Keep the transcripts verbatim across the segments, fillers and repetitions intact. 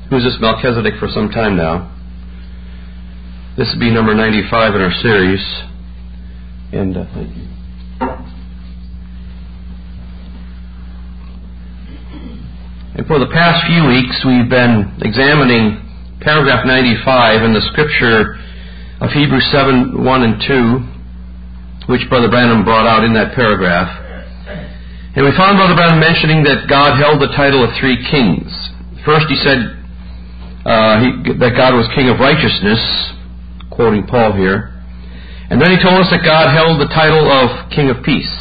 Who's This Melchizedek for some time now. This will be number ninety-five in our series. And uh, thank you. And for the past few weeks, we've been examining paragraph ninety-five in the scripture of Hebrews seven, one and two, which Brother Branham brought out in that paragraph. And we found Brother Branham mentioning that God held the title of three kings. First he said uh, he, that God was King of Righteousness, quoting Paul here. And then he told us that God held the title of King of Peace.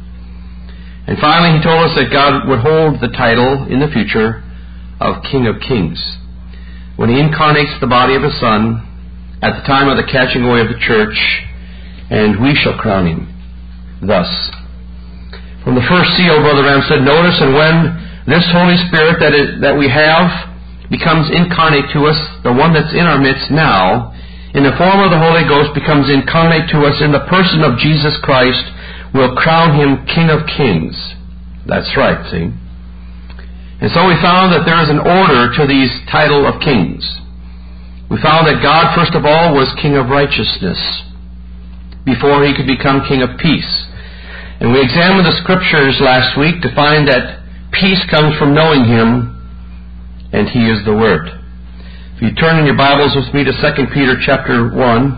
And finally he told us that God would hold the title in the future of King of Kings, when he incarnates the body of his Son at the time of the catching away of the church, and we shall crown him thus. From the first seal, Brother Branham said, notice, and when this Holy Spirit that, is, that we have becomes incarnate to us, the one that's in our midst now, in the form of the Holy Ghost, becomes incarnate to us in the person of Jesus Christ, we'll crown him King of Kings. That's right, see? And so we found that there is an order to these title of kings. We found that God, first of all, was King of Righteousness before he could become King of Peace. And we examined the scriptures last week to find that peace comes from knowing him, and he is the Word. If you turn in your Bibles with me to Second Peter chapter one,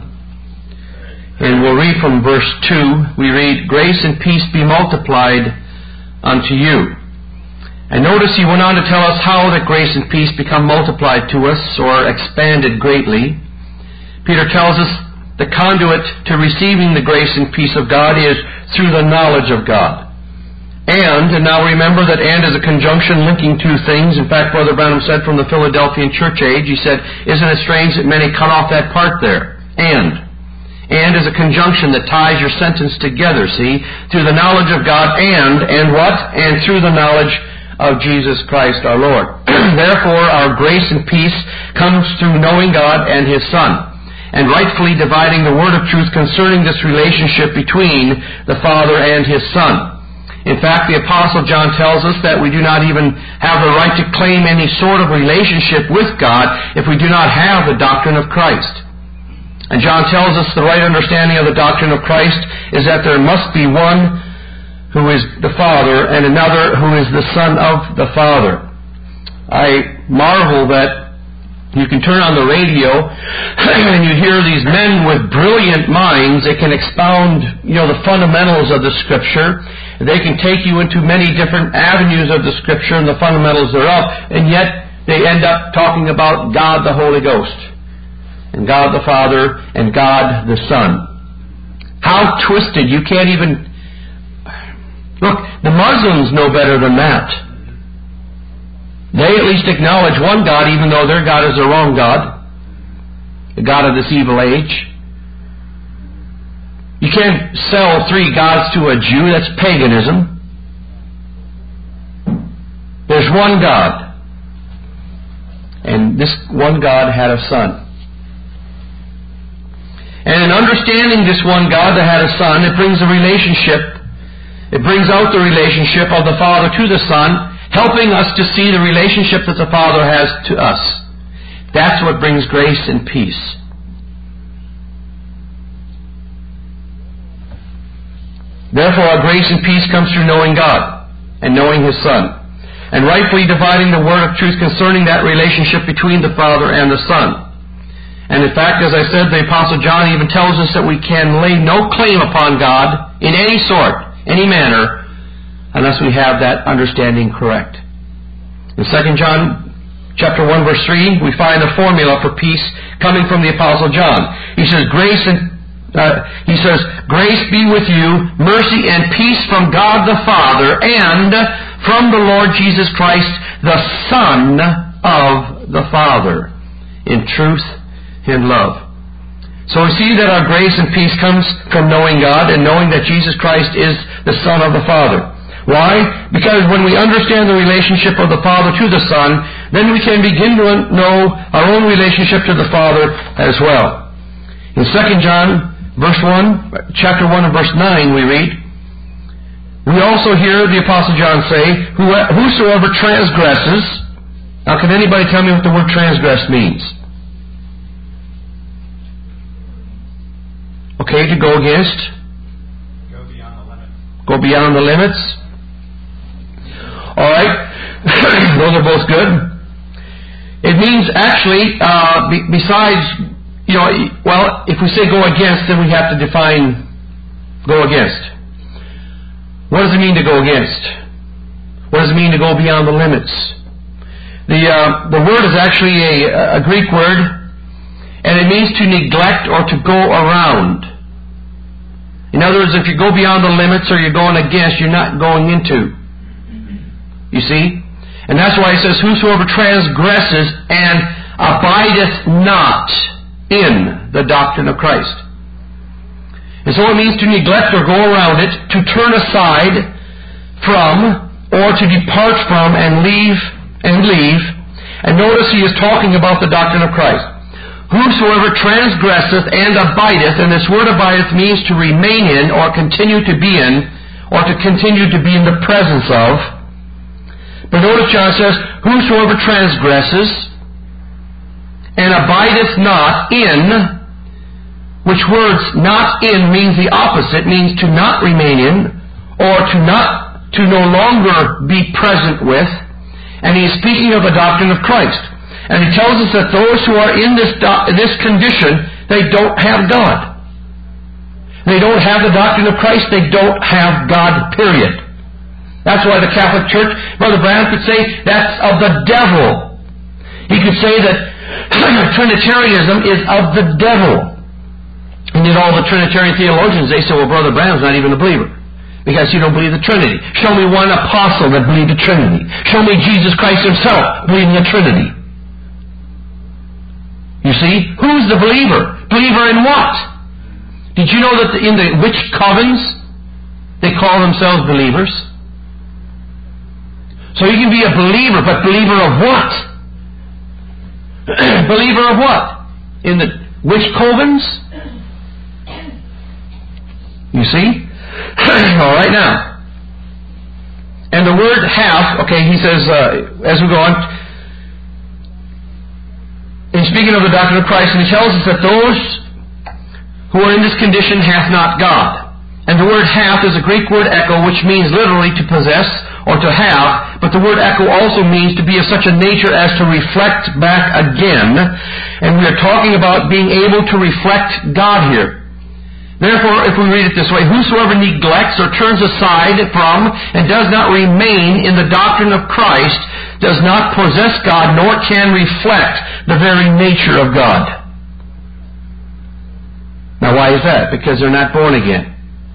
and we'll read from verse two, we read, Grace and peace be multiplied unto you. And notice he went on to tell us how that grace and peace become multiplied to us, or expanded greatly. Peter tells us the conduit to receiving the grace and peace of God is through the knowledge of God. And, and now remember that and is a conjunction linking two things. In fact, Brother Branham said from the Philadelphian church age, he said, isn't it strange that many cut off that part there? And. And is a conjunction that ties your sentence together, see? Through the knowledge of God and, and what? And through the knowledge of Jesus Christ our Lord. Therefore, our grace and peace comes through knowing God and His Son, and rightfully dividing the word of truth concerning this relationship between the Father and His Son. In fact, the Apostle John tells us that we do not even have the right to claim any sort of relationship with God if we do not have the doctrine of Christ. And John tells us the right understanding of the doctrine of Christ is that there must be one who is the Father and another who is the Son of the Father. I marvel that you can turn on the radio and you hear these men with brilliant minds. They can expound, you know, the fundamentals of the Scripture. They can take you into many different avenues of the Scripture and the fundamentals thereof, and yet they end up talking about God the Holy Ghost, and God the Father, and God the Son. How twisted. You can't even... Look, the Muslims know better than that. They at least acknowledge one God, even though their God is the wrong God, the God of this evil age. You can't sell three gods to a Jew. That's paganism. There's one God. And this one God had a Son. And in understanding this one God that had a Son, it brings a relationship. It brings out the relationship of the Father to the Son, helping us to see the relationship that the Father has to us. That's what brings grace and peace. Therefore, our grace and peace comes through knowing God and knowing His Son, and rightfully dividing the word of truth concerning that relationship between the Father and the Son. And in fact, as I said, the Apostle John even tells us that we can lay no claim upon God in any sort, any manner, unless we have that understanding correct. In Second John chapter one, verse three, we find a formula for peace coming from the Apostle John. He says, "Grace and uh, he says, grace be with you, mercy and peace from God the Father and from the Lord Jesus Christ, the Son of the Father, in truth and love." So we see that our grace and peace comes from knowing God and knowing that Jesus Christ is the Son of the Father. Why? Because when we understand the relationship of the Father to the Son, then we can begin to know our own relationship to the Father as well. In Second John verse one, chapter one and verse nine we read, we also hear the Apostle John say, "Whosoever transgresses Now, can anybody tell me what the word transgress means? Okay, to go against? Go beyond the limits. Go beyond the limits. All right. Those are both good. It means actually, uh, be, besides, you know, well, if we say go against, then we have to define go against. What does it mean to go against? What does it mean to go beyond the limits? The uh, the word is actually a, a Greek word, and it means to neglect or to go around. In other words, if you go beyond the limits or you're going against, you're not going into. You see? And that's why it says, whosoever transgresses and abideth not in the doctrine of Christ. And so it means to neglect or go around it, to turn aside from, or to depart from and leave and leave. And notice he is talking about the doctrine of Christ. Whosoever transgresseth and abideth, and this word abideth means to remain in, or continue to be in, or to continue to be in the presence of. But notice John says, whosoever transgresses and abideth not in, which words not in means the opposite, means to not remain in, or to not, to no longer be present with. And he is speaking of the doctrine of Christ. And he tells us that those who are in this do- this condition, they don't have God. They don't have the doctrine of Christ. They don't have God, period. That's why the Catholic Church, Brother Branham could say, that's of the devil. He could say that Trinitarianism is of the devil. And yet all the Trinitarian theologians, they say, well, Brother Branham's not even a believer, because you don't believe the Trinity. Show me one apostle that believed the Trinity. Show me Jesus Christ himself believing the Trinity. You see? Who's the believer? Believer in what? Did you know that in the witch covens, they call themselves believers? So you can be a believer, but believer of what? Believer of what? In the witch covens? You see? All right, now. And the word hath, okay, he says, uh, as we go on, in speaking of the doctrine of Christ, and he tells us that those who are in this condition hath not God. And the word hath is a Greek word echo, which means literally to possess or to have, but the word echo also means to be of such a nature as to reflect back again. And we are talking about being able to reflect God here. Therefore, if we read it this way, whosoever neglects or turns aside from and does not remain in the doctrine of Christ does not possess God, nor can reflect the very nature of God. Now, why is that? Because they're not born again.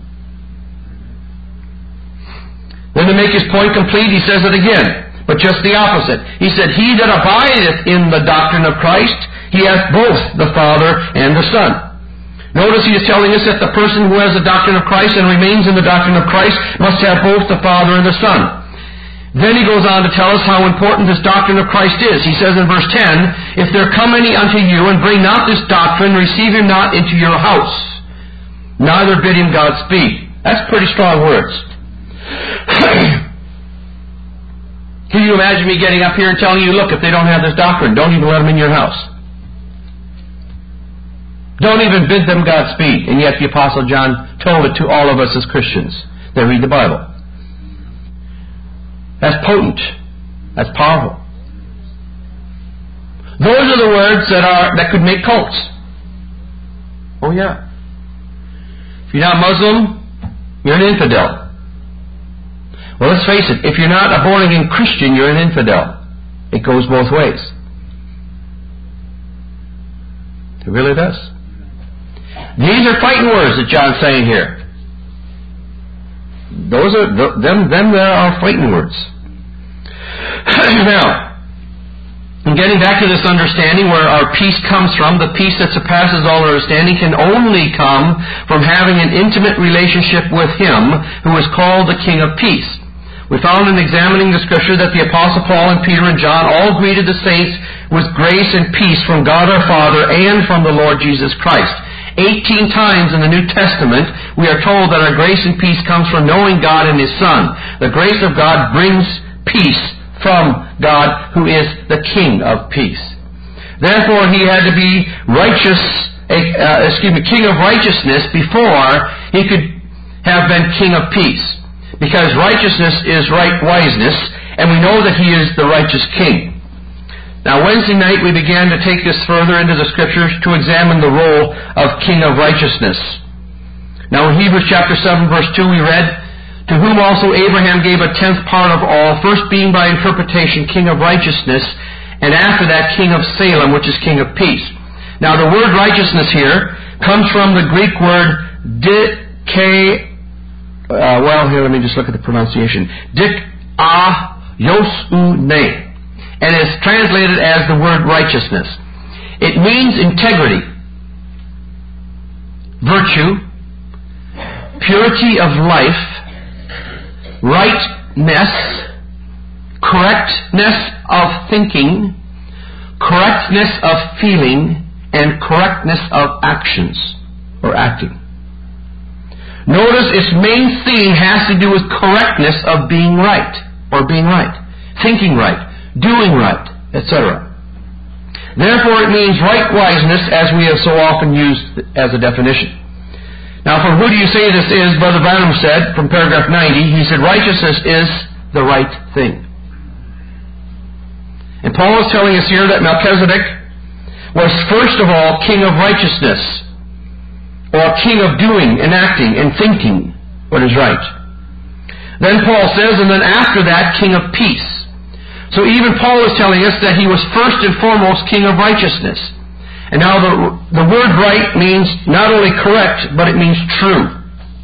Then to make his point complete, he says it again, but just the opposite. He said, he that abideth in the doctrine of Christ, he hath both the Father and the Son. Notice he is telling us that the person who has the doctrine of Christ and remains in the doctrine of Christ must have both the Father and the Son. Then he goes on to tell us how important this doctrine of Christ is. He says in verse ten, if there come any unto you and bring not this doctrine, receive him not into your house, neither bid him Godspeed. That's pretty strong words. Can you imagine me getting up here and telling you, look, if they don't have this doctrine, don't even let them in your house. Don't even bid them Godspeed. And yet the Apostle John told it to all of us as Christians that read the Bible. That's potent. That's powerful. Those are the words that are that could make cults. Oh yeah. If you're not Muslim, you're an infidel. Well, let's face it, if you're not a born-again Christian, you're an infidel. It goes both ways. It really does. These are fighting words that John's saying here. Those are, them, them there are fighting words. Now, in getting back to this understanding where our peace comes from, the peace that surpasses all understanding can only come from having an intimate relationship with Him who is called the King of Peace. We found in examining the Scripture that the Apostle Paul and Peter and John all greeted the saints with grace and peace from God our Father and from the Lord Jesus Christ. Eighteen times in the New Testament we are told that our grace and peace comes from knowing God and His Son. The grace of God brings peace from God, who is the King of peace. Therefore, he had to be righteous, uh, excuse me, King of righteousness before he could have been King of peace. Because righteousness is right wiseness, and we know that he is the righteous King. Now, Wednesday night we began to take this further into the Scriptures to examine the role of King of righteousness. Now, in Hebrews chapter seven, verse two, we read, "To whom also Abraham gave a tenth part of all, first being by interpretation King of righteousness, and after that King of Salem, which is King of peace." Now, the word righteousness here comes from the Greek word dike, uh, well, here, let me just look at the pronunciation. Dikaiosune. And is translated as the word righteousness. It means integrity, virtue, purity of life, rightness, correctness of thinking, correctness of feeling, and correctness of actions or acting. Notice its main theme has to do with correctness of being right or being right, thinking right, doing right, et cetera. Therefore, it means right wiseness, as we have so often used as a definition. Now, from who do you say this is? Brother Branham said, from paragraph ninety, he said, righteousness is the right thing. And Paul is telling us here that Melchizedek was first of all king of righteousness, or king of doing and acting and thinking what is right. Then Paul says, and then after that, king of peace. So even Paul is telling us that he was first and foremost king of righteousness. And now the, the word right means not only correct, but it means true.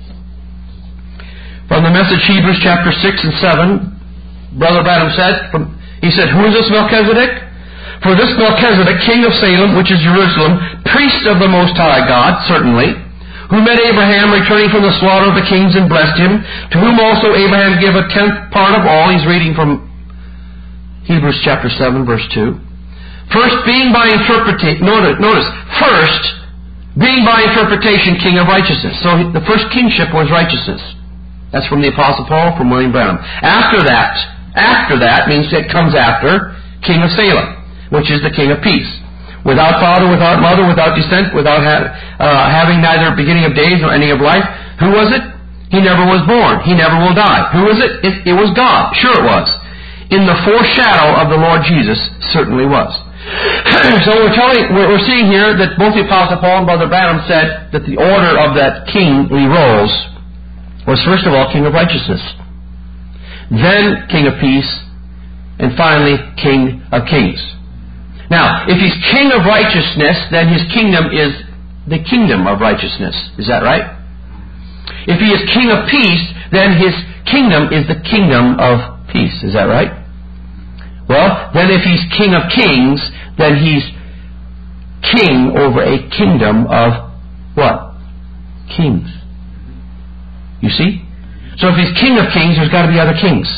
From the Message Hebrews chapter six and seven, Brother Branham said, from, he said, who is this Melchizedek? For this Melchizedek, king of Salem, which is Jerusalem, priest of the Most High God, certainly, who met Abraham returning from the slaughter of the kings and blessed him, to whom also Abraham gave a tenth part of all. He's reading from Hebrews chapter seven, verse two. First, being by interpretation, notice, notice, first, being by interpretation, king of righteousness. So the first kingship was righteousness. That's from the Apostle Paul, from William Branham. After that, after that means it comes after King of Salem, which is the King of peace. Without father, without mother, without descent, without ha- uh, having neither beginning of days nor ending of life. Who was it? He never was born. He never will die. Who was it? It, it was God. Sure it was. In the foreshadow of the Lord Jesus, certainly was. So we're telling, we're seeing here that both the Apostle Paul and Brother Branham said that the order of that kingly roles was first of all King of righteousness, then King of peace, and finally King of kings. Now, if he's King of righteousness, then his kingdom is the kingdom of righteousness. Is that right? If he is King of peace, then his kingdom is the kingdom of peace. Is that right? Well, then if he's King of kings, then he's king over a kingdom of what? Kings. You see? So if he's King of kings, there's got to be other kings.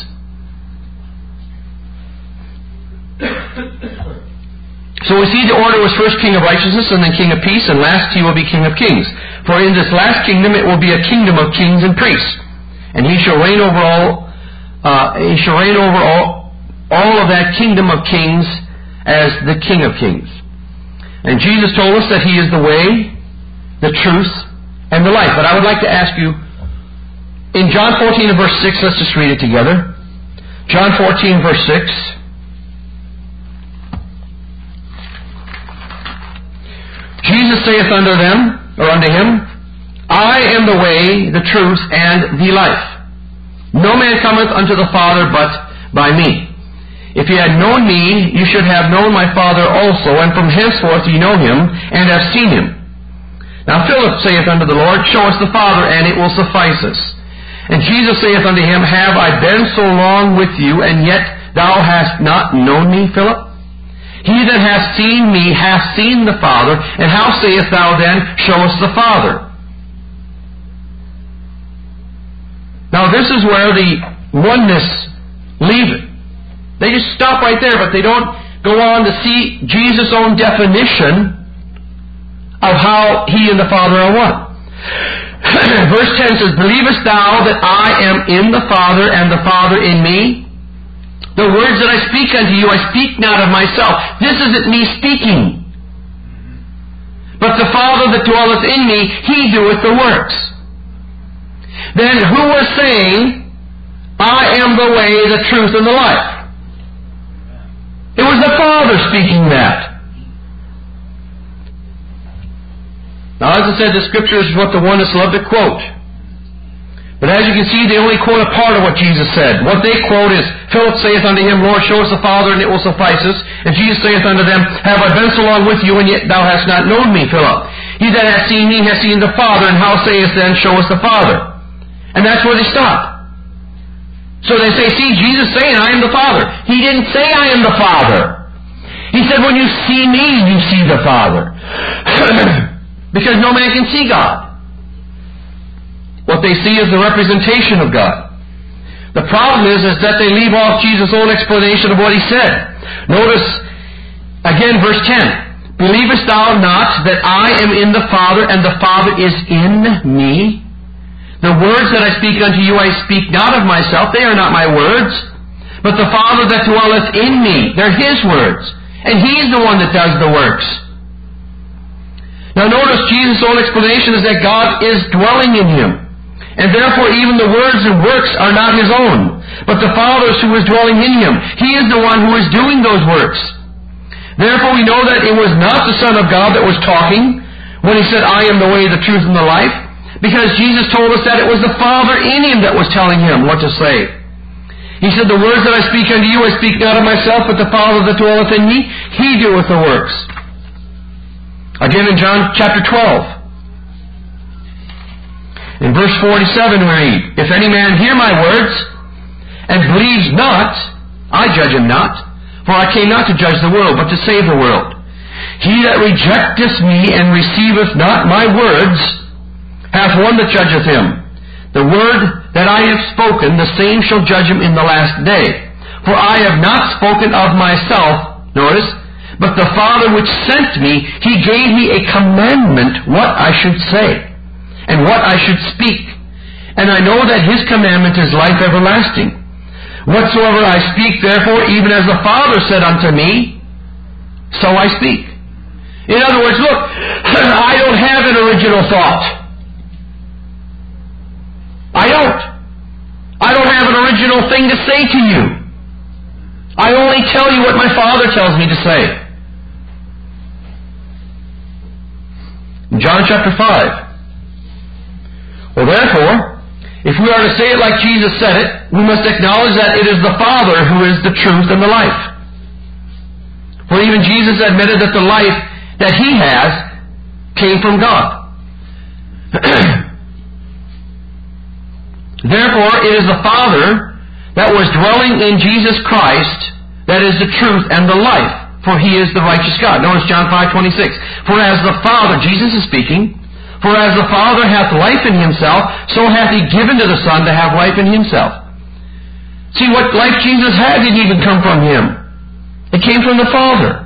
So we see the order was first King of righteousness and then King of peace, and last he will be King of kings. For in this last kingdom it will be a kingdom of kings and priests, and he shall reign over all Uh, he shall reign over all, all of that kingdom of kings as the King of kings. And Jesus told us that he is the way, the truth, and the life. But I would like to ask you, in John fourteen and verse six, let's just read it together. John fourteen, verse six. Jesus saith unto them, or unto him, I am the way, the truth, and the life. No man cometh unto the Father but by me. If ye had known me, you should have known my Father also, and from henceforth ye know him, and have seen him. Now Philip saith unto the Lord, Show us the Father, and it will suffice us. And Jesus saith unto him, Have I been so long with you, and yet thou hast not known me, Philip? He that hath seen me hath seen the Father, and how sayest thou then, Show us the Father? Now this is where the oneness leave it. They just stop right there, but they don't go on to see Jesus' own definition of how he and the Father are one. Verse ten says, Believest thou that I am in the Father, and the Father in me? The words that I speak unto you, I speak not of myself. This isn't me speaking. But the Father that dwelleth in me, He doeth the works. Then who was saying, I am the way, the truth, and the life? It was the Father speaking that. Now, as I said, the Scripture is what the oneness love to quote. But as you can see, they only quote a part of what Jesus said. What they quote is, Philip saith unto him, Lord, show us the Father, and it will suffice us. And Jesus saith unto them, Have I been so long with you, and yet thou hast not known me, Philip? He that hath seen me hath seen the Father, and how sayest then, Show us the Father? And that's where they stop. So they say, see, Jesus saying, I am the Father. He didn't say, I am the Father. He said, when you see me, you see the Father. Because no man can see God. What they see is the representation of God. The problem is, is that they leave off Jesus' own explanation of what He said. Notice, again, verse ten. Believest thou not that I am in the Father, and the Father is in me? The words that I speak unto you, I speak not of myself. They are not my words. But the Father that dwelleth in me, they're His words. And He's the one that does the works. Now notice, Jesus' own explanation is that God is dwelling in Him. And therefore even the words and works are not His own, but the Father's who is dwelling in Him. He is the one who is doing those works. Therefore we know that it was not the Son of God that was talking when He said, I am the way, the truth, and the life, because Jesus told us that it was the Father in Him that was telling Him what to say. He said, the words that I speak unto you, I speak not of myself, but the Father that dwelleth in me, He doeth the works. Again in John chapter twelve. In verse forty-seven we read, If any man hear my words, and believes not, I judge him not, for I came not to judge the world, but to save the world. He that rejecteth me, and receiveth not my words, hath one that judgeth him. The word that I have spoken, the same shall judge him in the last day. For I have not spoken of myself, notice, but the Father which sent me, He gave me a commandment what I should say, and what I should speak. And I know that His commandment is life everlasting. Whatsoever I speak, therefore, even as the Father said unto me, so I speak. In other words, look, I don't have an original thought. I don't. I don't have an original thing to say to you. I only tell you what my Father tells me to say. In John chapter five. Well, therefore, if we are to say it like Jesus said it, we must acknowledge that it is the Father who is the truth and the life. For even Jesus admitted that the life that He has came from God. Therefore, it is the Father that was dwelling in Jesus Christ that is the truth and the life, for He is the righteous God. Notice John five twenty-six. For as the Father, Jesus is speaking, For as the Father hath life in Himself, so hath He given to the Son to have life in Himself. See, what life Jesus had didn't even come from Him. It came from the Father.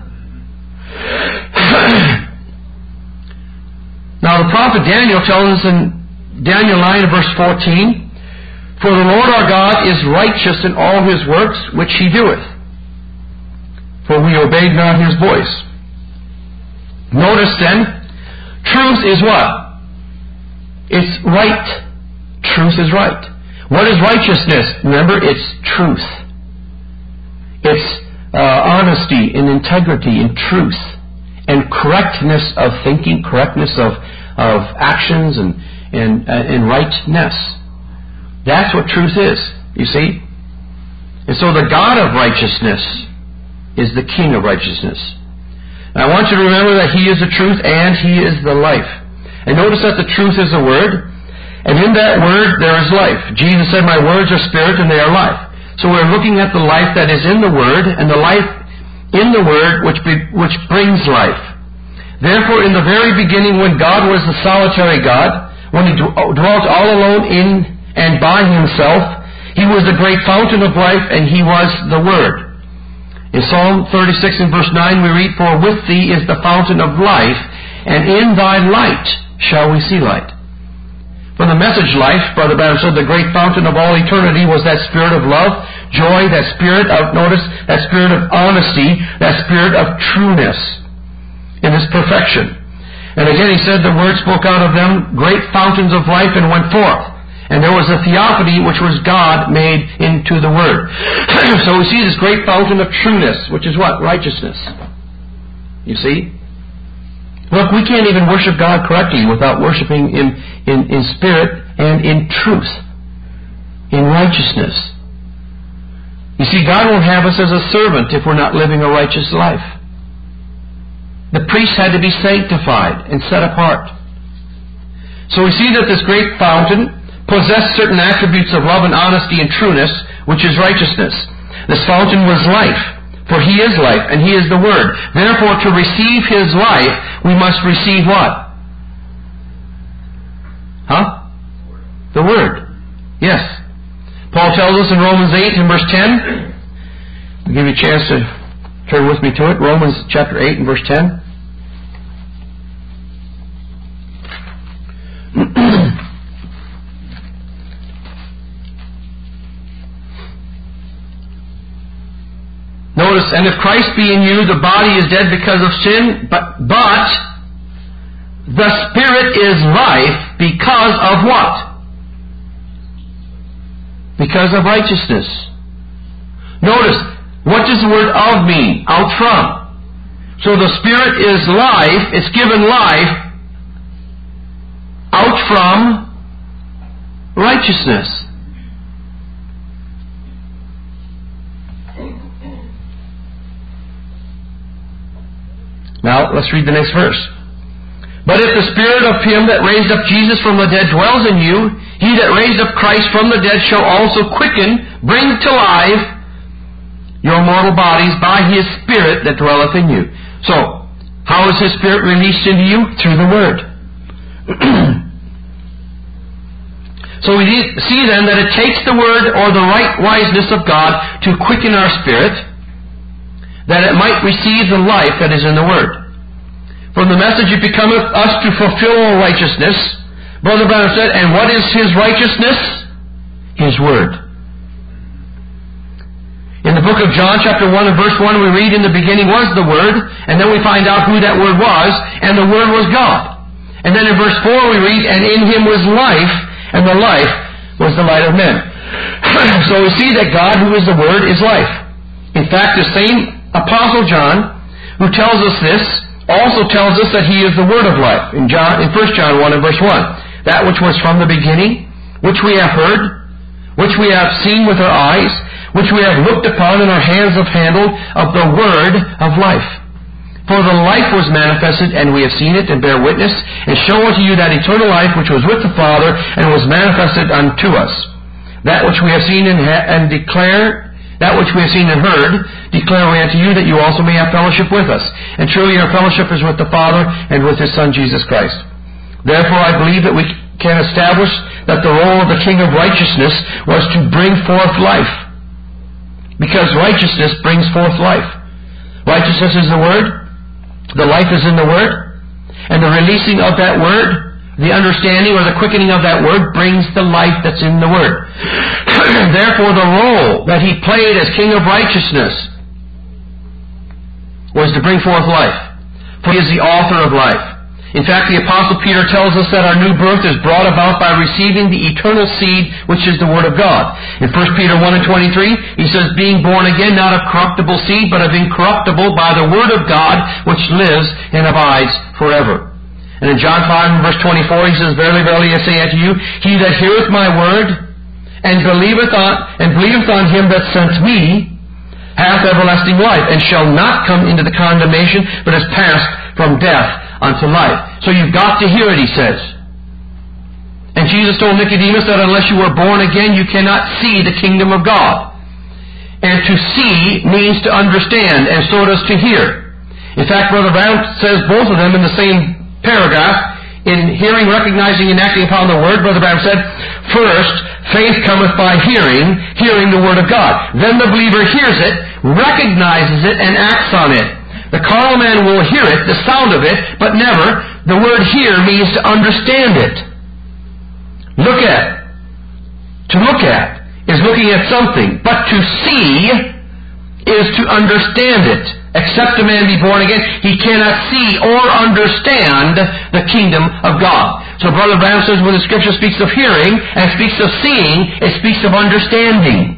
Now the prophet Daniel tells us in Daniel nine verse fourteen, For the Lord our God is righteous in all His works which He doeth, for we obeyed not His voice. Notice then, truth is what? It's right. Truth is right. What is righteousness? Remember, it's truth. It's uh, honesty and integrity and truth and correctness of thinking, correctness of, of actions and, and, uh, and rightness. That's what truth is, you see. And so the God of righteousness is the King of righteousness. Now I want you to remember that He is the truth and He is the life. And notice that the truth is a word, and in that word there is life. Jesus said, My words are spirit and they are life. So we're looking at the life that is in the word, and the life in the word which, be, which brings life. Therefore, in the very beginning, when God was the solitary God, when He dwelt all alone in and by Himself, He was the great fountain of life, and He was the Word. In Psalm thirty-six and verse nine we read, For with Thee is the fountain of life, and in Thy light shall we see light. From the Message Life, Brother Branham said, the great fountain of all eternity was that Spirit of love, joy, that spirit of, notice, that spirit of honesty, that spirit of trueness in His perfection. And again He said the Word spoke out of them great fountains of life and went forth. And there was a theophany which was God made into the Word. So we see this great fountain of trueness, which is what? Righteousness. You see? Look, we can't even worship God correctly without worshiping Him in, in spirit and in truth, in righteousness. You see, God won't have us as a servant if we're not living a righteous life. The priests had to be sanctified and set apart. So we see that this great fountain possessed certain attributes of love and honesty and trueness, which is righteousness. This fountain was life, for He is life, and He is the Word. Therefore, to receive His life, we must receive what? Huh? The Word. Yes. Paul tells us in Romans eight and verse ten. I'll give you a chance to turn with me to it. Romans chapter eight and verse ten. Notice, and if Christ be in you, the body is dead because of sin, but, but the Spirit is life because of what? Because of righteousness. Notice, what does the word of mean? Out from. So the Spirit is life, it's given life out from righteousness. Now, let's read the next verse. But if the Spirit of Him that raised up Jesus from the dead dwells in you, He that raised up Christ from the dead shall also quicken, bring to life your mortal bodies by His Spirit that dwelleth in you. So, how is His Spirit released into you? Through the Word. So we see then that it takes the Word or the right wiseness of God to quicken our spirit, that it might receive the life that is in the Word. From the message it becometh us to fulfill all righteousness. Brother Branham said, and what is His righteousness? His Word. In the book of John, chapter one and verse one, we read, in the beginning was the Word, and then we find out who that Word was, and the Word was God. And then in verse four we read, and in Him was life, and the life was the light of men. So we see that God, who is the Word, is life. In fact, the same Apostle John, who tells us this, also tells us that He is the Word of life. In John, in First John one and verse one. That which was from the beginning, which we have heard, which we have seen with our eyes, which we have looked upon and our hands have handled, of the Word of life. For the life was manifested, and we have seen it, and bear witness, and show unto you that eternal life which was with the Father, and was manifested unto us. That which we have seen and, ha- and declare That which we have seen and heard, declare we unto you, that you also may have fellowship with us. And truly our fellowship is with the Father and with His Son Jesus Christ. Therefore I believe that we can establish that the role of the King of Righteousness was to bring forth life. Because righteousness brings forth life. Righteousness is the Word. The life is in the Word. And the releasing of that Word, the understanding or the quickening of that Word, brings the life that's in the Word. Therefore, the role that He played as King of Righteousness was to bring forth life. For He is the author of life. In fact, the Apostle Peter tells us that our new birth is brought about by receiving the eternal seed, which is the Word of God. In First Peter one and twenty-three, he says, being born again, not of corruptible seed, but of incorruptible, by the Word of God, which lives and abides forever. And in John five and verse twenty-four, he says, verily, verily, I say unto you, he that heareth my word, and believeth on, and believeth on Him that sent me, hath everlasting life, and shall not come into the condemnation, but is passed from death unto life. So you've got to hear it, he says. And Jesus told Nicodemus that unless you are born again, you cannot see the kingdom of God. And to see means to understand, and so does to hear. In fact, Brother Brown says both of them in the same paragraph. In hearing, recognizing, and acting upon the Word, Brother Brown said, first, faith cometh by hearing, hearing the Word of God. Then the believer hears it, recognizes it, and acts on it. The carnal man will hear it, the sound of it, but never. The word hear means to understand it. Look at. To look at is is looking at something. But to see is to understand it. Except a man be born again, he cannot see or understand the kingdom of God. So Brother Branham says when the Scripture speaks of hearing and speaks of seeing, it speaks of understanding.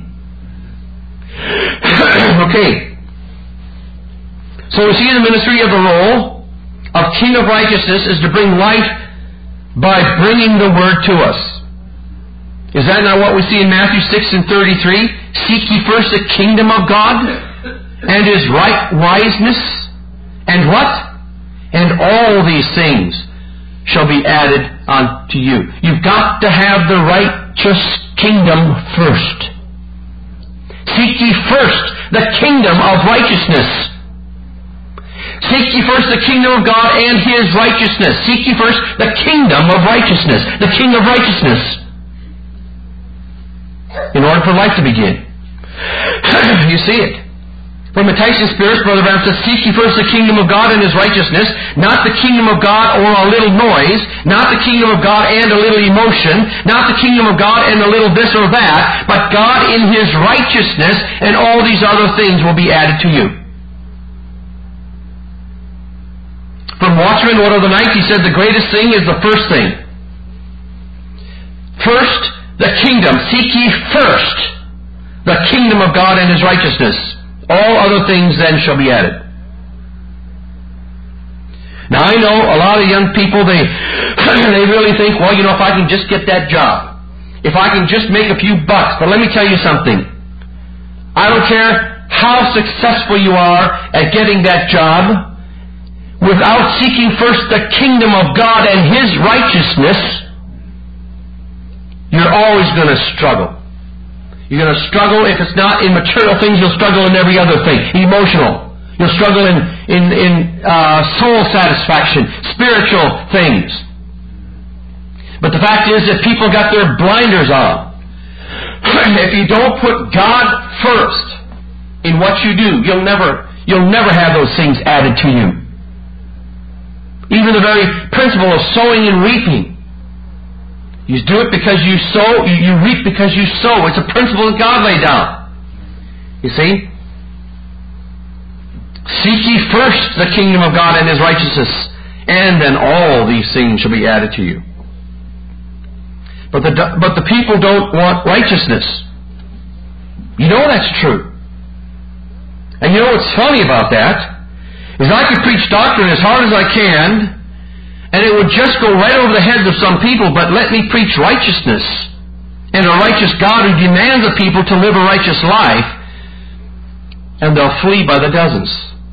Okay. So we see the ministry of the role of King of Righteousness is to bring life by bringing the Word to us. Is that not what we see in Matthew six and thirty-three? Seek ye first the kingdom of God and His right wiseness, and what? And all these things shall be added unto you. You've got to have the righteous kingdom first. Seek ye first the kingdom of righteousness. Seek ye first the kingdom of God and His righteousness. Seek ye first the kingdom of righteousness. The King of righteousness. In order for life to begin. You see it. From the Tyson spirits, Brother Branham says, seek ye first the kingdom of God and His righteousness, not the kingdom of God or a little noise, not the kingdom of God and a little emotion, not the kingdom of God and a little this or that, but God in His righteousness, and all these other things will be added to you. From Watchman, What of the Night, he said the greatest thing is the first thing. First, the kingdom. Seek ye first the kingdom of God and His righteousness. All other things then shall be added. Now I know a lot of young people, they they really think, well, you know, if I can just get that job, if I can just make a few bucks. But let me tell you something. I don't care how successful you are at getting that job, without seeking first the kingdom of God and His righteousness, you're always going to struggle. You're going to struggle, if it's not in material things, you'll struggle in every other thing. Emotional. You'll struggle in, in, in uh, soul satisfaction, spiritual things. But the fact is that people got their blinders on. If you don't put God first in what you do, you'll never, you'll never have those things added to you. Even the very principle of sowing and reaping. You do it because you sow, you, you reap because you sow. It's a principle that God laid down. You see? Seek ye first the kingdom of God and His righteousness, and then all these things shall be added to you. But the, but the people don't want righteousness. You know that's true. And you know what's funny about that? Is I can preach doctrine as hard as I can, and it would just go right over the heads of some people, but let me preach righteousness and a righteous God who demands of people to live a righteous life, and they'll flee by the dozens.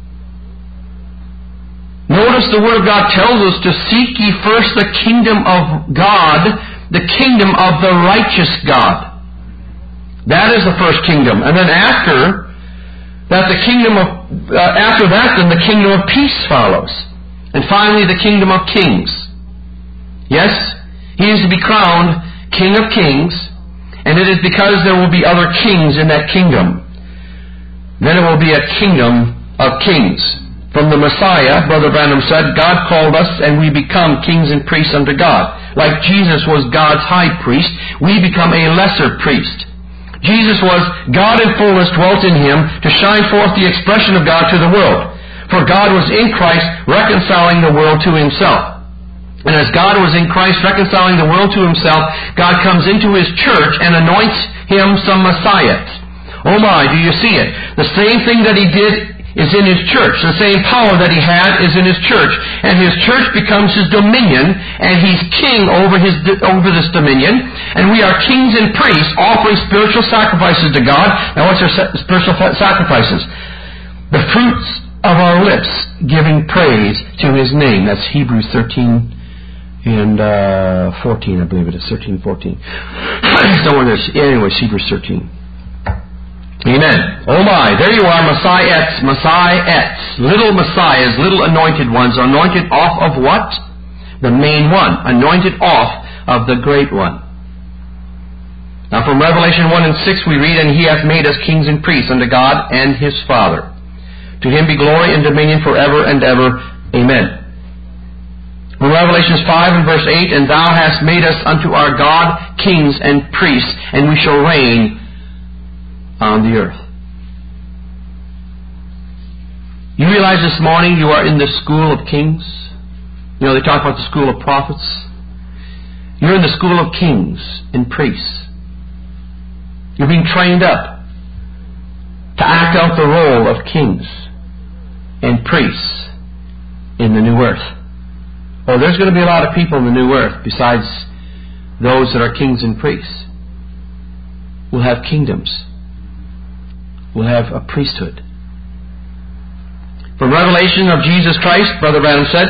Notice the Word of God tells us to seek ye first the kingdom of God, the kingdom of the righteous God. That is the first kingdom. And then after that, the kingdom of uh, after that, then the kingdom of peace follows. And finally, the kingdom of kings. Yes, He is to be crowned King of Kings, and it is because there will be other kings in that kingdom. Then it will be a kingdom of kings. From the Messiah, Brother Branham said, God called us and we become kings and priests unto God. Like Jesus was God's high priest, we become a lesser priest. Jesus was God in fullness dwelt in Him to shine forth the expression of God to the world. For God was in Christ reconciling the world to Himself. And as God was in Christ reconciling the world to Himself, God comes into His church and anoints Him some Messiah. Oh my, do you see it? The same thing that He did is in His church. The same power that He had is in His church. And His church becomes His dominion, and He's king over, his, over this dominion. And we are kings and priests offering spiritual sacrifices to God. Now what's our spiritual sacrifices? The fruits of our lips giving praise to His name. That's Hebrews thirteen and uh, fourteen, I believe it is. thirteen, fourteen. Somewhere there's, anyways, Hebrews thirteen. Amen. Oh my, there you are, Messiahs, Messiahs. Little Messiahs, little anointed ones, anointed off of what? The main one. Anointed off of the great one. Now from Revelation one and six we read, and He hath made us kings and priests unto God and His Father. To Him be glory and dominion forever and ever. Amen. From Revelation five and verse eight, and Thou hast made us unto our God kings and priests, and we shall reign on the earth. You realize this morning you are in the school of kings? You know, they talk about the school of prophets. You're in the school of kings and priests. You're being trained up to act out the role of kings and priests in the new earth. Oh, there's going to be a lot of people in the new earth besides those that are kings and priests. We'll have kingdoms. We'll have a priesthood. From Revelation of Jesus Christ, Brother Branham said,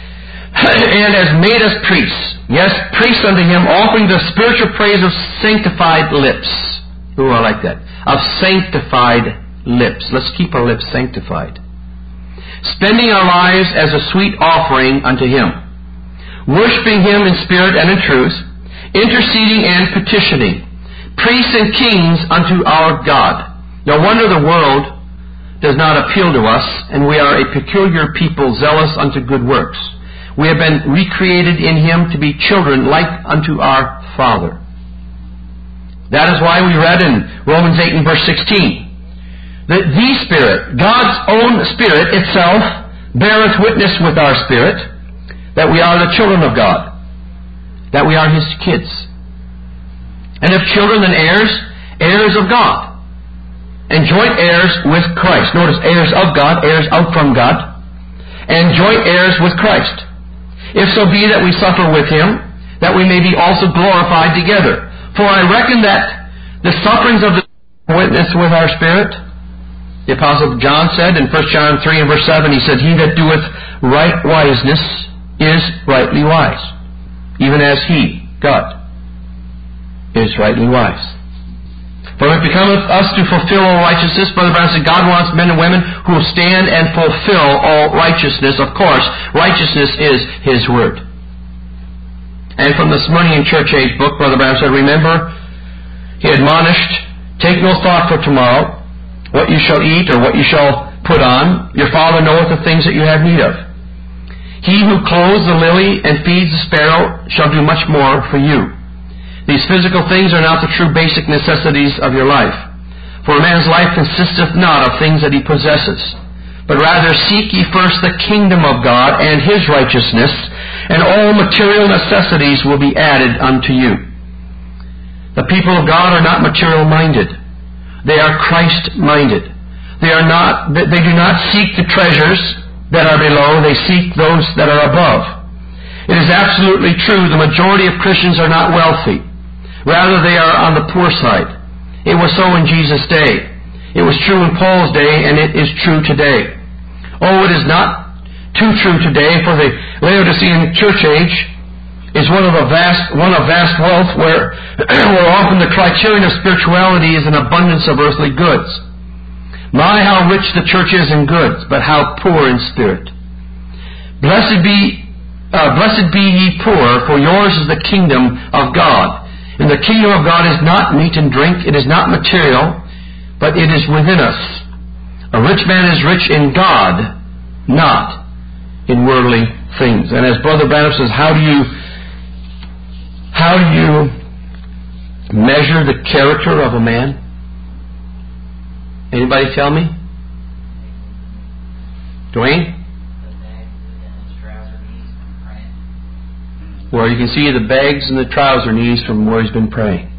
and has made us priests. Yes, priests unto Him, offering the spiritual praise of sanctified lips. Ooh, I like that. Of sanctified lips. Let's keep our lips sanctified. Spending our lives as a sweet offering unto Him. Worshipping Him in spirit and in truth. Interceding and petitioning. Priests and kings unto our God. No wonder the world does not appeal to us, and we are a peculiar people zealous unto good works. We have been recreated in Him to be children like unto our Father. That is why we read in Romans eight and verse sixteen, that the Spirit, God's own Spirit itself, beareth witness with our spirit that we are the children of God, that we are His kids. And if children, then heirs, heirs of God, and joint heirs with Christ. Notice, heirs of God, heirs out from God, and joint heirs with Christ. If so be that we suffer with Him, that we may be also glorified together. For I reckon that the sufferings of the witness with our spirit. The Apostle John said in First John three and verse seven, he said, He that doeth right wiseness is rightly wise, even as He, God, is rightly wise. For it becometh us to fulfill all righteousness. Brother Brown said, God wants men and women who will stand and fulfill all righteousness. Of course, righteousness is His Word. And from the Smyrnian Church Age book, Brother Brown said, remember, he admonished, take no thought for tomorrow, what you shall eat or what you shall put on. Your Father knoweth the things that you have need of. He who clothes the lily and feeds the sparrow shall do much more for you. These physical things are not the true basic necessities of your life. For a man's life consisteth not of things that he possesses, but rather seek ye first the kingdom of God and His righteousness, and all material necessities will be added unto you. The people of God are not material-minded. They are Christ-minded. They are not. They do not seek the treasures that are below. They seek those that are above. It is absolutely true the majority of Christians are not wealthy. Rather, they are on the poor side. It was so in Jesus' day. It was true in Paul's day, and it is true today. Oh, it is not too true today, for the Laodicean church age is one of a vast, one of vast wealth, where, where often the criterion of spirituality is an abundance of earthly goods. My, how rich the church is in goods, but how poor in spirit. Blessed be, uh, blessed be ye poor, for yours is the kingdom of God. And the kingdom of God is not meat and drink, it is not material, but it is within us. A rich man is rich in God, not in worldly things. And as Brother Branham says, how do you how do you measure the character of a man? Anybody tell me? Dwayne? Where you can see the bags and the trouser knees from where he's been praying.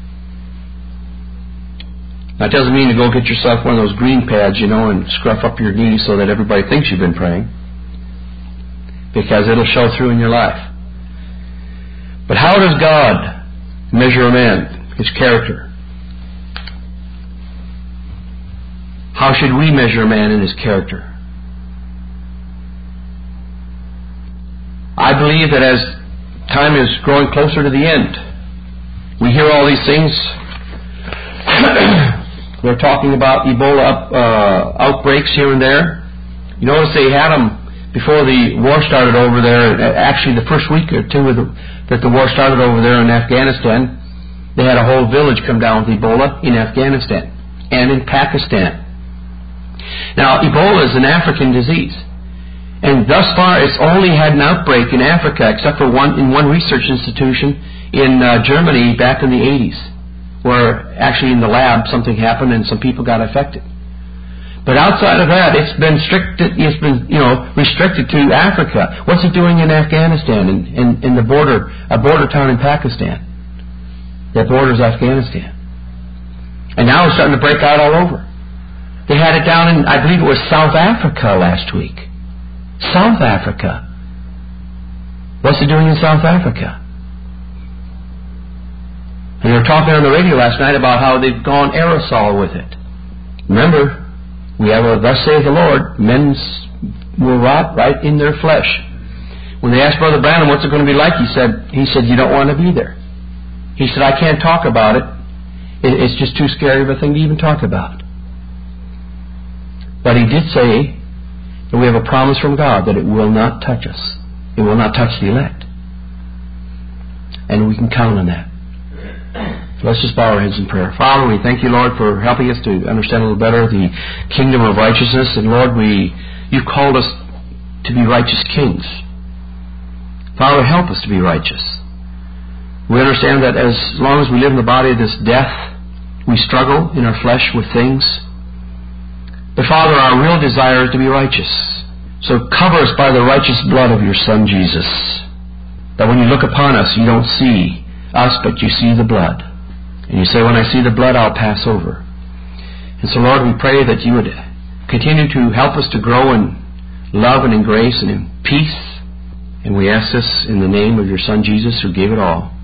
That doesn't mean to go get yourself one of those green pads, you know, and scruff up your knees so that everybody thinks you've been praying. Because it'll show through in your life. But how does God measure a man? His character. How should we measure a man in his character? I believe that as time is growing closer to the end, we hear all these things. They're talking about Ebola uh, outbreaks here and there. You notice they had them before the war started over there. Actually, the first week or two of the, that the war started over there in Afghanistan, they had a whole village come down with Ebola in Afghanistan and in Pakistan. Now, Ebola is an African disease. And thus far, it's only had an outbreak in Africa, except for one in one research institution in uh, Germany back in the eighties. where actually in the lab something happened and some people got affected. But outside of that, it's been stricted, it's been, you know, restricted to Africa. What's it doing in Afghanistan and in, in, in the border, a border town in Pakistan that borders Afghanistan? And now it's starting to break out all over. They had it down in, I believe it was South Africa last week. South Africa. What's it doing in South Africa? And they were talking on the radio last night about how they've gone aerosol with it. Remember, we have a thus saith the Lord, men will rot right in their flesh. When they asked Brother Branham what's it going to be like, he said, he said, you don't want to be there. He said, I can't talk about it. It's just too scary of a thing to even talk about. But he did say that we have a promise from God that it will not touch us. It will not touch the elect. And we can count on that. So let's just bow our heads in prayer. Father, we thank you, Lord, for helping us to understand a little better the kingdom of righteousness. And Lord, we you've called us to be righteous kings. Father, help us to be righteous. We understand that as long as we live in the body of this death, we struggle in our flesh with things. But Father, our real desire is to be righteous. So cover us by the righteous blood of your Son, Jesus. That when you look upon us, you don't see us, but you see the blood. And you say, when I see the blood, I'll pass over. And so, Lord, we pray that you would continue to help us to grow in love and in grace and in peace. And we ask this in the name of your Son, Jesus, who gave it all.